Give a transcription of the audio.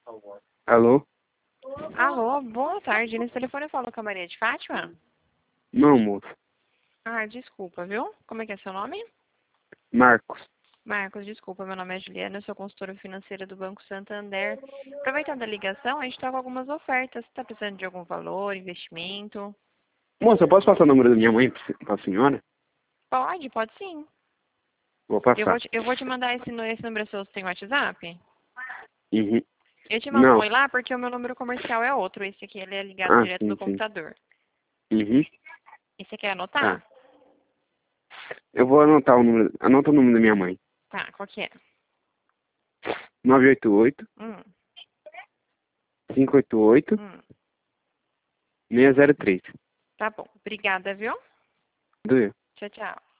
Alô? Alô, boa tarde. Nesse telefone eu falo com a Maria de Fátima? Não, moço. Ah, desculpa, viu? Como é que é seu nome? Marcos. Marcos, desculpa, meu nome é Juliana, eu sou consultora financeira do Banco Santander. Aproveitando a ligação, a gente está com algumas ofertas. Você está precisando de algum valor, investimento? Moça, eu posso passar o número da minha mãe pra senhora? Pode sim. Vou Eu vou passar. te, eu vou te mandar esse número seu, você tem WhatsApp? Uhum. Eu te mando um Não. oi lá porque o meu número comercial é outro. Esse aqui ele é ligado Ah, direto do sim, sim. computador. Uhum. E você quer Tá. anotar? Eu vou anotar o número. Anota o número da minha mãe. Tá, qual que é? 988 Hum, 588 hum. 603. Tá bom. Obrigada, viu? Doeu. Tchau, tchau.